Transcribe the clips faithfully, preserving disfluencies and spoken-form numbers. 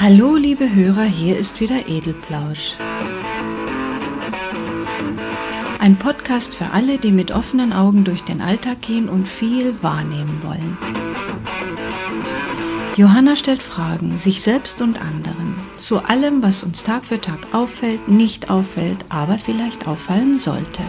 Hallo liebe Hörer, hier ist wieder Edelplausch. Ein Podcast für alle, die mit offenen Augen durch den Alltag gehen und viel wahrnehmen wollen. Johanna stellt Fragen, sich selbst und anderen, zu allem, was uns Tag für Tag auffällt, nicht auffällt, aber vielleicht auffallen sollte.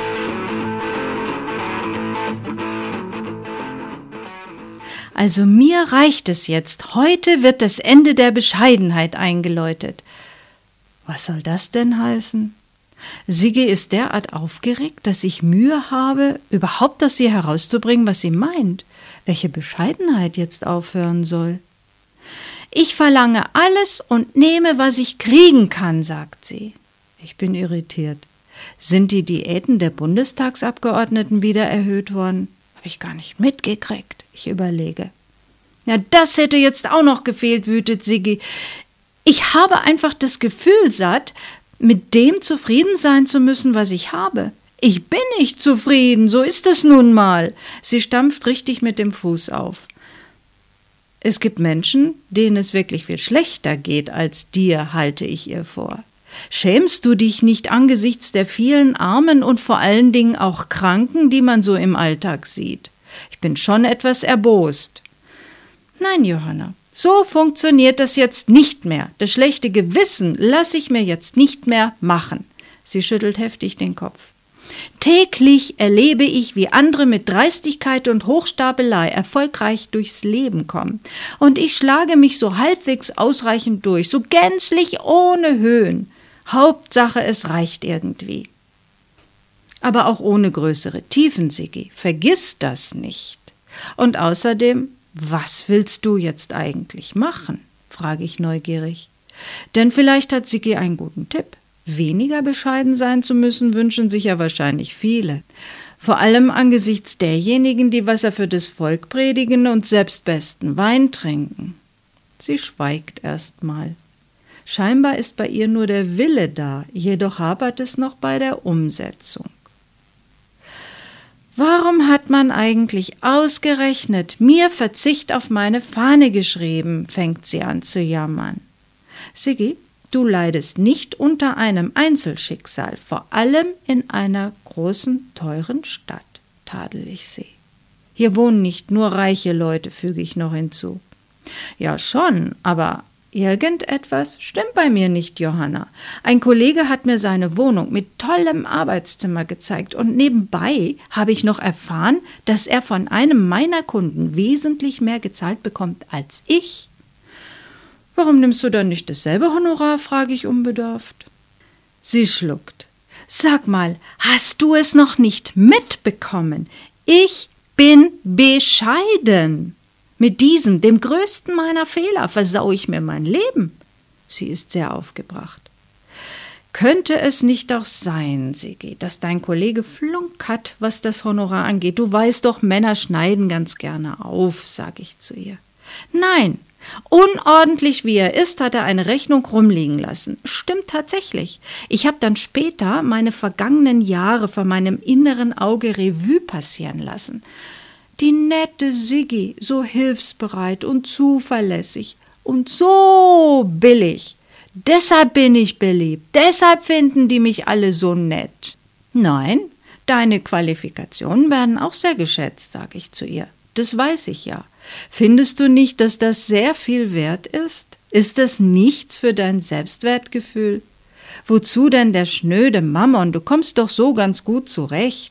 Also mir reicht es jetzt. Heute wird das Ende der Bescheidenheit eingeläutet. Was soll das denn heißen? Siggi ist derart aufgeregt, dass ich Mühe habe, überhaupt aus ihr herauszubringen, was sie meint, welche Bescheidenheit jetzt aufhören soll. Ich verlange alles und nehme, was ich kriegen kann, sagt sie. Ich bin irritiert. Sind die Diäten der Bundestagsabgeordneten wieder erhöht worden? Habe ich gar nicht mitgekriegt. Ich überlege. Ja, das hätte jetzt auch noch gefehlt, wütet Siggi. Ich habe einfach das Gefühl satt, mit dem zufrieden sein zu müssen, was ich habe. Ich bin nicht zufrieden, so ist es nun mal. Sie stampft richtig mit dem Fuß auf. Es gibt Menschen, denen es wirklich viel schlechter geht als dir, halte ich ihr vor. Schämst du dich nicht angesichts der vielen Armen und vor allen Dingen auch Kranken, die man so im Alltag sieht? Ich bin schon etwas erbost. Nein, Johanna, so funktioniert das jetzt nicht mehr. Das schlechte Gewissen lasse ich mir jetzt nicht mehr machen. Sie schüttelt heftig den Kopf. Täglich erlebe ich, wie andere mit Dreistigkeit und Hochstapelei erfolgreich durchs Leben kommen. Und ich schlage mich so halbwegs ausreichend durch, so gänzlich ohne Höhen. Hauptsache, es reicht irgendwie. Aber auch ohne größere Tiefen, Siggi. Vergiss das nicht. Und außerdem, was willst du jetzt eigentlich machen? Frage ich neugierig. Denn vielleicht hat Siggi einen guten Tipp. Weniger bescheiden sein zu müssen, wünschen sich ja wahrscheinlich viele. Vor allem angesichts derjenigen, die Wasser für das Volk predigen und selbst besten Wein trinken. Sie schweigt erst mal. Scheinbar ist bei ihr nur der Wille da, jedoch hapert es noch bei der Umsetzung. Warum hat man eigentlich ausgerechnet mir Verzicht auf meine Fahne geschrieben, fängt sie an zu jammern. Siggi, du leidest nicht unter einem Einzelschicksal, vor allem in einer großen, teuren Stadt, tadel ich sie. Hier wohnen nicht nur reiche Leute, füge ich noch hinzu. Ja schon, aber irgendetwas stimmt bei mir nicht, Johanna. Ein Kollege hat mir seine Wohnung mit tollem Arbeitszimmer gezeigt und nebenbei habe ich noch erfahren, dass er von einem meiner Kunden wesentlich mehr gezahlt bekommt als ich. Warum nimmst du dann nicht dasselbe Honorar, frage ich unbedarft. Sie schluckt. Sag mal, hast du es noch nicht mitbekommen? Ich bin bescheiden. Mit diesem, dem größten meiner Fehler, versaue ich mir mein Leben. Sie ist sehr aufgebracht. Könnte es nicht doch sein, Siggi, dass dein Kollege Flunk hat, was das Honorar angeht? Du weißt doch, Männer schneiden ganz gerne auf, sage ich zu ihr. Nein, unordentlich wie er ist, hat er eine Rechnung rumliegen lassen. Stimmt tatsächlich. Ich habe dann später meine vergangenen Jahre vor meinem inneren Auge Revue passieren lassen. Die nette Siggi, so hilfsbereit und zuverlässig und so billig. Deshalb bin ich beliebt, deshalb finden die mich alle so nett. Nein, deine Qualifikationen werden auch sehr geschätzt, sage ich zu ihr. Das weiß ich ja. Findest du nicht, dass das sehr viel wert ist? Ist das nichts für dein Selbstwertgefühl? Wozu denn der schnöde Mammon? Du kommst doch so ganz gut zurecht.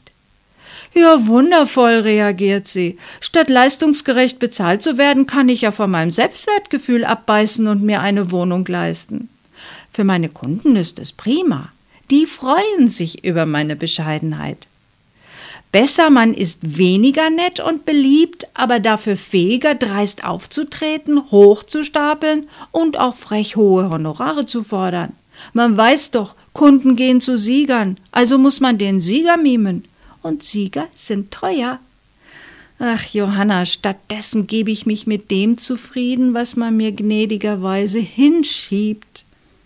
Ja, wundervoll, reagiert sie. Statt leistungsgerecht bezahlt zu werden, kann ich ja von meinem Selbstwertgefühl abbeißen und mir eine Wohnung leisten. Für meine Kunden ist es prima. Die freuen sich über meine Bescheidenheit. Besser, man ist weniger nett und beliebt, aber dafür fähiger, dreist aufzutreten, hochzustapeln und auch frech hohe Honorare zu fordern. Man weiß doch, Kunden gehen zu Siegern, also muss man den Sieger mimen. Und Sieger sind teuer. Ach, Johanna, stattdessen gebe ich mich mit dem zufrieden, was man mir gnädigerweise hinschiebt.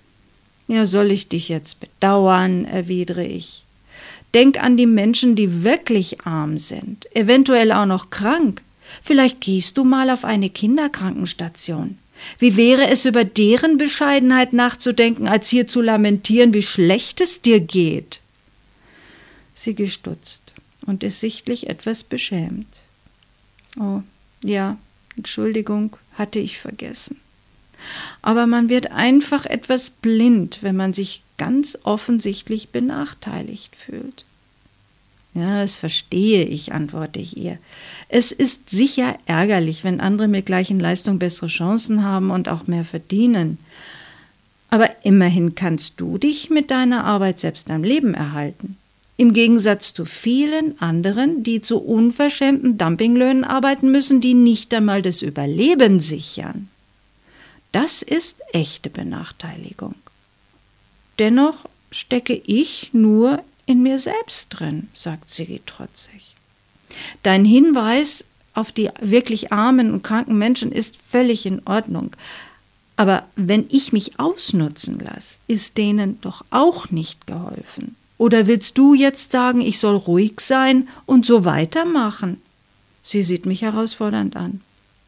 Ja, soll ich dich jetzt bedauern, erwidere ich. Denk an die Menschen, die wirklich arm sind, eventuell auch noch krank. Vielleicht gehst du mal auf eine Kinderkrankenstation. Wie wäre es, über deren Bescheidenheit nachzudenken, als hier zu lamentieren, wie schlecht es dir geht? Sie gestutzt und ist sichtlich etwas beschämt. Oh, ja, Entschuldigung, hatte ich vergessen. Aber man wird einfach etwas blind, wenn man sich ganz offensichtlich benachteiligt fühlt. Ja, das verstehe ich, antworte ich ihr. Es ist sicher ärgerlich, wenn andere mit gleichen Leistungen bessere Chancen haben und auch mehr verdienen. Aber immerhin kannst du dich mit deiner Arbeit selbst am Leben erhalten. Im Gegensatz zu vielen anderen, die zu unverschämten Dumpinglöhnen arbeiten müssen, die nicht einmal das Überleben sichern. Das ist echte Benachteiligung. Dennoch stecke ich nur in mir selbst drin, sagt Siggi trotzig. Dein Hinweis auf die wirklich armen und kranken Menschen ist völlig in Ordnung. Aber wenn ich mich ausnutzen lasse, ist denen doch auch nicht geholfen. Oder willst du jetzt sagen, ich soll ruhig sein und so weitermachen? Sie sieht mich herausfordernd an.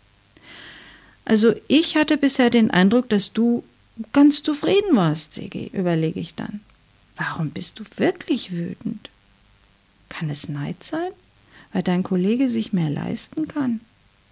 Also ich hatte bisher den Eindruck, dass du ganz zufrieden warst, Siggi, überlege ich dann. Warum bist du wirklich wütend? Kann es Neid sein, weil dein Kollege sich mehr leisten kann?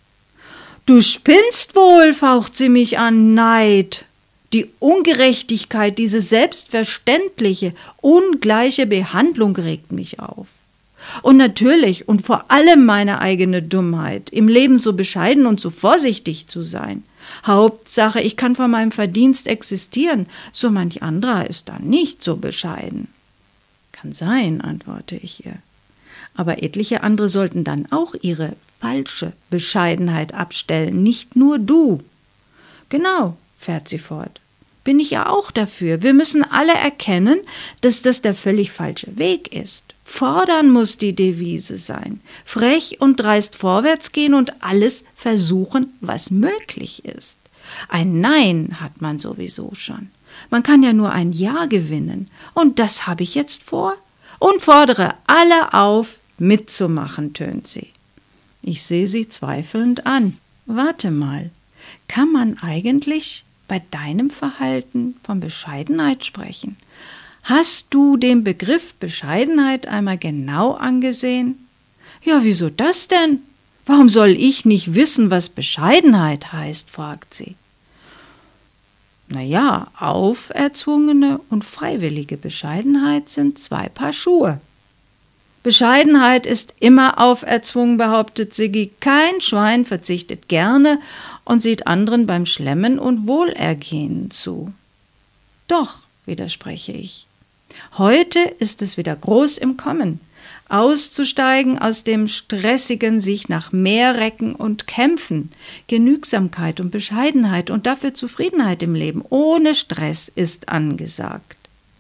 Du spinnst wohl, faucht sie mich an, Neid. Die Ungerechtigkeit, diese selbstverständliche, ungleiche Behandlung regt mich auf. Und natürlich und vor allem meine eigene Dummheit, im Leben so bescheiden und so vorsichtig zu sein. Hauptsache, ich kann von meinem Verdienst existieren, so manch anderer ist da nicht so bescheiden. Kann sein, antworte ich ihr. Aber etliche andere sollten dann auch ihre falsche Bescheidenheit abstellen, nicht nur du. Genau, fährt sie fort. Bin ich ja auch dafür. Wir müssen alle erkennen, dass das der völlig falsche Weg ist. Fordern muss die Devise sein. Frech und dreist vorwärts gehen und alles versuchen, was möglich ist. Ein Nein hat man sowieso schon. Man kann ja nur ein Ja gewinnen. Und das habe ich jetzt vor. Und fordere alle auf, mitzumachen, tönt sie. Ich sehe sie zweifelnd an. Warte mal, kann man eigentlich bei deinem Verhalten von Bescheidenheit sprechen? Hast du den Begriff Bescheidenheit einmal genau angesehen? Ja, wieso das denn? Warum soll ich nicht wissen, was Bescheidenheit heißt, fragt sie. Na ja, auferzwungene und freiwillige Bescheidenheit sind zwei Paar Schuhe. Bescheidenheit ist immer auferzwungen, behauptet Siggi. Kein Schwein verzichtet gerne und sieht anderen beim Schlemmen und Wohlergehen zu. Doch, widerspreche ich. Heute ist es wieder groß im Kommen, auszusteigen aus dem stressigen sich nach mehr recken und kämpfen. Genügsamkeit und Bescheidenheit und dafür Zufriedenheit im Leben ohne Stress ist angesagt.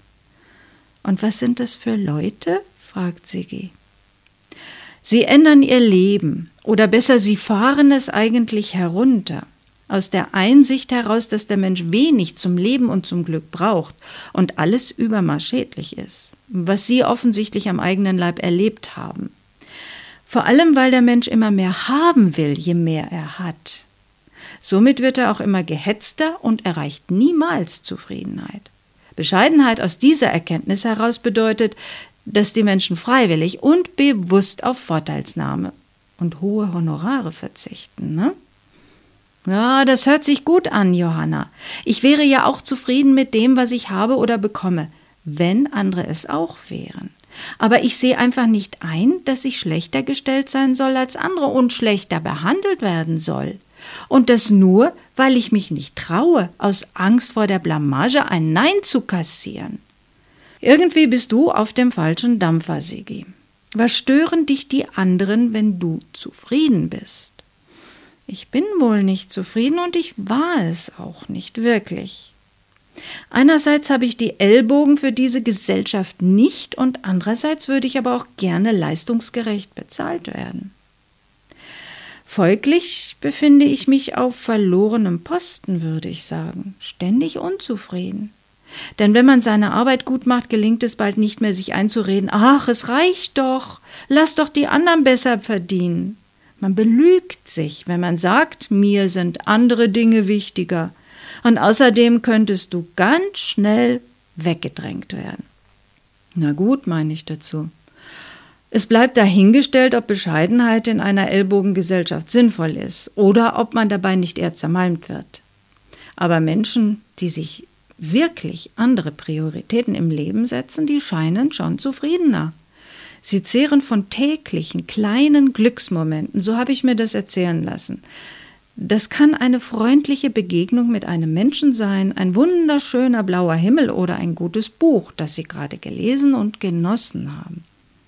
Und was sind das für Leute? Fragt Siggi. Sie ändern ihr Leben, oder besser, sie fahren es eigentlich herunter, aus der Einsicht heraus, dass der Mensch wenig zum Leben und zum Glück braucht und alles Übermaß schädlich ist, was sie offensichtlich am eigenen Leib erlebt haben. Vor allem, weil der Mensch immer mehr haben will, je mehr er hat. Somit wird er auch immer gehetzter und erreicht niemals Zufriedenheit. Bescheidenheit aus dieser Erkenntnis heraus bedeutet, dass die Menschen freiwillig und bewusst auf Vorteilsnahme und hohe Honorare verzichten, ne? Ja, das hört sich gut an, Johanna. Ich wäre ja auch zufrieden mit dem, was ich habe oder bekomme, wenn andere es auch wären. Aber ich sehe einfach nicht ein, dass ich schlechter gestellt sein soll als andere und schlechter behandelt werden soll. Und das nur, weil ich mich nicht traue, aus Angst vor der Blamage ein Nein zu kassieren. Irgendwie bist du auf dem falschen Dampfer, Siggi. Was stören dich die anderen, wenn du zufrieden bist? Ich bin wohl nicht zufrieden und ich war es auch nicht wirklich. Einerseits habe ich die Ellbogen für diese Gesellschaft nicht und andererseits würde ich aber auch gerne leistungsgerecht bezahlt werden. Folglich befinde ich mich auf verlorenem Posten, würde ich sagen, ständig unzufrieden. Denn wenn man seine Arbeit gut macht, gelingt es bald nicht mehr, sich einzureden, ach, es reicht doch, lass doch die anderen besser verdienen. Man belügt sich, wenn man sagt, mir sind andere Dinge wichtiger. Und außerdem könntest du ganz schnell weggedrängt werden. Na gut, meine ich dazu. Es bleibt dahingestellt, ob Bescheidenheit in einer Ellbogengesellschaft sinnvoll ist oder ob man dabei nicht eher zermalmt wird. Aber Menschen, die sich wirklich andere Prioritäten im Leben setzen, die scheinen schon zufriedener. Sie zehren von täglichen, kleinen Glücksmomenten, so habe ich mir das erzählen lassen. Das kann eine freundliche Begegnung mit einem Menschen sein, ein wunderschöner blauer Himmel oder ein gutes Buch, das Sie gerade gelesen und genossen haben.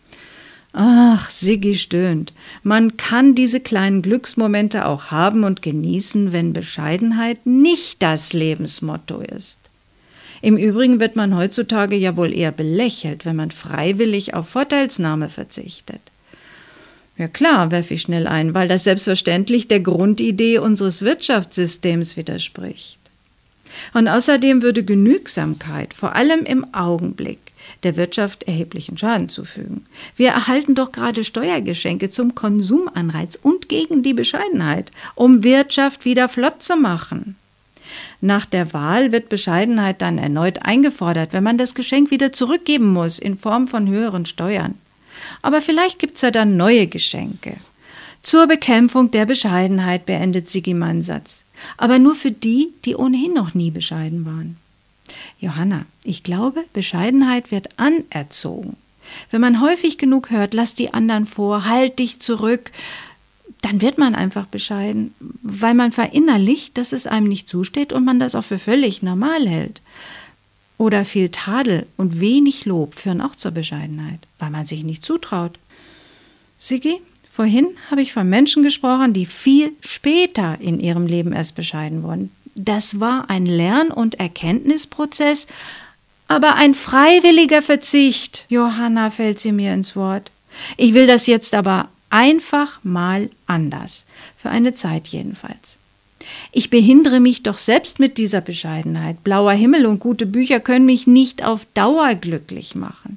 Ach, Siggi stöhnt. Man kann diese kleinen Glücksmomente auch haben und genießen, wenn Bescheidenheit nicht das Lebensmotto ist. Im Übrigen wird man heutzutage ja wohl eher belächelt, wenn man freiwillig auf Vorteilsnahme verzichtet. Ja klar, werfe ich schnell ein, weil das selbstverständlich der Grundidee unseres Wirtschaftssystems widerspricht. Und außerdem würde Genügsamkeit, vor allem im Augenblick, der Wirtschaft erheblichen Schaden zufügen. Wir erhalten doch gerade Steuergeschenke zum Konsumanreiz und gegen die Bescheidenheit, um Wirtschaft wieder flott zu machen. Nach der Wahl wird Bescheidenheit dann erneut eingefordert, wenn man das Geschenk wieder zurückgeben muss in Form von höheren Steuern. Aber vielleicht gibt's ja dann neue Geschenke. Zur Bekämpfung der Bescheidenheit beendet Siggi meinen Satz. Aber nur für die, die ohnehin noch nie bescheiden waren. Johanna, ich glaube, Bescheidenheit wird anerzogen. Wenn man häufig genug hört, lass die anderen vor, halt dich zurück, dann wird man einfach bescheiden, weil man verinnerlicht, dass es einem nicht zusteht und man das auch für völlig normal hält. Oder viel Tadel und wenig Lob führen auch zur Bescheidenheit, weil man sich nicht zutraut. Siggi, vorhin habe ich von Menschen gesprochen, die viel später in ihrem Leben erst bescheiden wurden. Das war ein Lern- und Erkenntnisprozess, aber ein freiwilliger Verzicht. Johanna, fällt sie mir ins Wort. Ich will das jetzt aber einfach mal anders. Für eine Zeit jedenfalls. Ich behindere mich doch selbst mit dieser Bescheidenheit. Blauer Himmel und gute Bücher können mich nicht auf Dauer glücklich machen.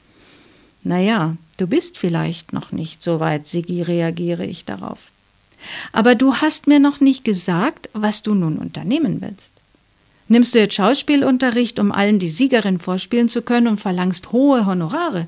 Naja, du bist vielleicht noch nicht so weit, Siggi, reagiere ich darauf. Aber du hast mir noch nicht gesagt, was du nun unternehmen willst. Nimmst du jetzt Schauspielunterricht, um allen die Siegerin vorspielen zu können und verlangst hohe Honorare?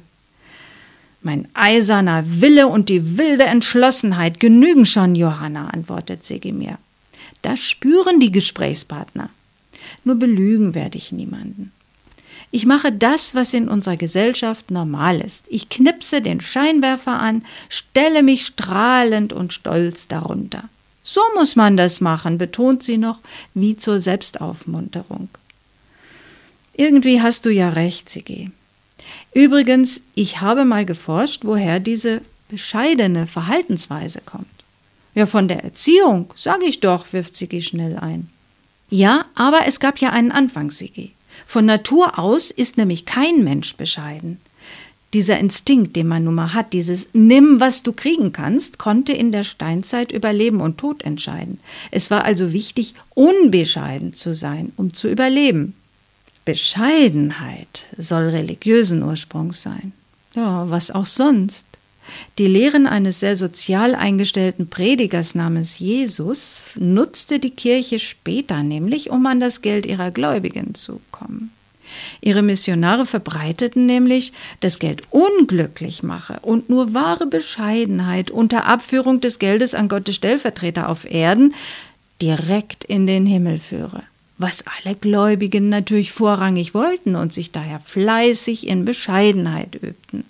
Mein eiserner Wille und die wilde Entschlossenheit genügen schon, Johanna, antwortet Siggi mir. Das spüren die Gesprächspartner. Nur belügen werde ich niemanden. Ich mache das, was in unserer Gesellschaft normal ist. Ich knipse den Scheinwerfer an, stelle mich strahlend und stolz darunter. So muss man das machen, betont sie noch, wie zur Selbstaufmunterung. Irgendwie hast du ja recht, Siggi. Übrigens, ich habe mal geforscht, woher diese bescheidene Verhaltensweise kommt. Ja, von der Erziehung, sage ich doch, wirft Siggi schnell ein. Ja, aber es gab ja einen Anfang, Siggi. Von Natur aus ist nämlich kein Mensch bescheiden. Dieser Instinkt, den man nun mal hat, dieses Nimm, was du kriegen kannst, konnte in der Steinzeit über Leben und Tod entscheiden. Es war also wichtig, unbescheiden zu sein, um zu überleben. Bescheidenheit soll religiösen Ursprungs sein. Ja, was auch sonst. Die Lehren eines sehr sozial eingestellten Predigers namens Jesus nutzte die Kirche später nämlich, um an das Geld ihrer Gläubigen zu kommen. Ihre Missionare verbreiteten nämlich, dass Geld unglücklich mache und nur wahre Bescheidenheit unter Abführung des Geldes an Gottes Stellvertreter auf Erden direkt in den Himmel führe. Was alle Gläubigen natürlich vorrangig wollten und sich daher fleißig in Bescheidenheit übten.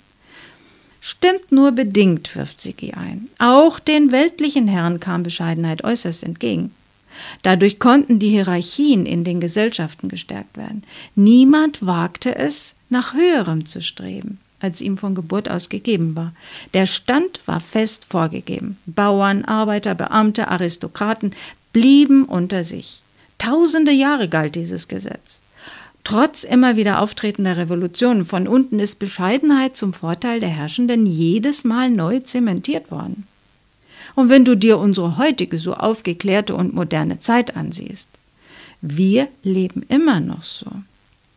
Stimmt nur bedingt, wirft Siggi ein. Auch den weltlichen Herren kam Bescheidenheit äußerst entgegen. Dadurch konnten die Hierarchien in den Gesellschaften gestärkt werden. Niemand wagte es, nach Höherem zu streben, als ihm von Geburt aus gegeben war. Der Stand war fest vorgegeben. Bauern, Arbeiter, Beamte, Aristokraten blieben unter sich. Tausende Jahre galt dieses Gesetz. Trotz immer wieder auftretender Revolutionen von unten ist Bescheidenheit zum Vorteil der Herrschenden jedes Mal neu zementiert worden. Und wenn du dir unsere heutige so aufgeklärte und moderne Zeit ansiehst, wir leben immer noch so.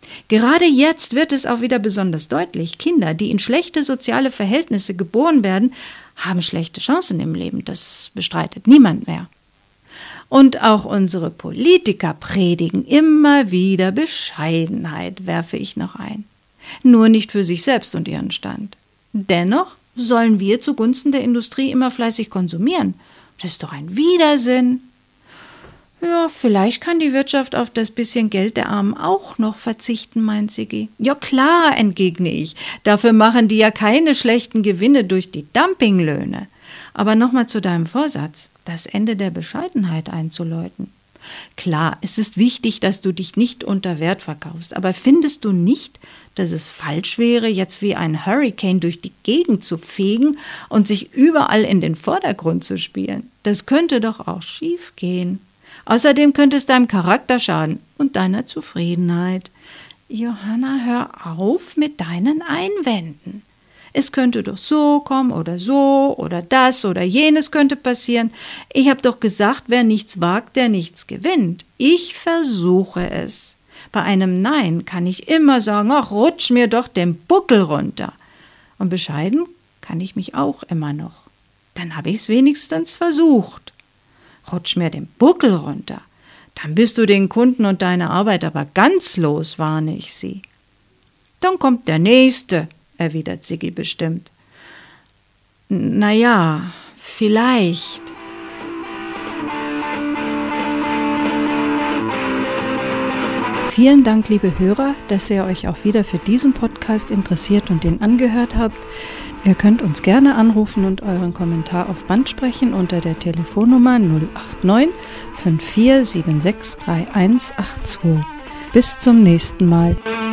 Gerade jetzt wird es auch wieder besonders deutlich. Kinder, die in schlechte soziale Verhältnisse geboren werden, haben schlechte Chancen im Leben. Das bestreitet niemand mehr. Und auch unsere Politiker predigen immer wieder Bescheidenheit, werfe ich noch ein. Nur nicht für sich selbst und ihren Stand. Dennoch sollen wir zugunsten der Industrie immer fleißig konsumieren. Das ist doch ein Widersinn. Ja, vielleicht kann die Wirtschaft auf das bisschen Geld der Armen auch noch verzichten, meint Siggi. Ja klar, entgegne ich. Dafür machen die ja keine schlechten Gewinne durch die Dumpinglöhne. Aber nochmal zu deinem Vorsatz, das Ende der Bescheidenheit einzuläuten. Klar, es ist wichtig, dass du dich nicht unter Wert verkaufst, aber findest du nicht, dass es falsch wäre, jetzt wie ein Hurricane durch die Gegend zu fegen und sich überall in den Vordergrund zu spielen? Das könnte doch auch schief gehen. Außerdem könnte es deinem Charakter schaden und deiner Zufriedenheit. Johanna, hör auf mit deinen Einwänden. Es könnte doch so kommen oder so oder das oder jenes könnte passieren. Ich habe doch gesagt, wer nichts wagt, der nichts gewinnt. Ich versuche es. Bei einem Nein kann ich immer sagen, ach, rutsch mir doch den Buckel runter. Und bescheiden kann ich mich auch immer noch. Dann habe ich es wenigstens versucht. Rutsch mir den Buckel runter, dann bist du den Kunden und deine Arbeit aber ganz los, warne ich sie. Dann kommt der Nächste, erwidert Siggi bestimmt. Na ja, vielleicht. Vielen Dank, liebe Hörer, dass ihr euch auch wieder für diesen Podcast interessiert und den angehört habt. Ihr könnt uns gerne anrufen und euren Kommentar auf Band sprechen unter der Telefonnummer null acht neun fünf vier sieben sechs drei eins acht zwei. Bis zum nächsten Mal.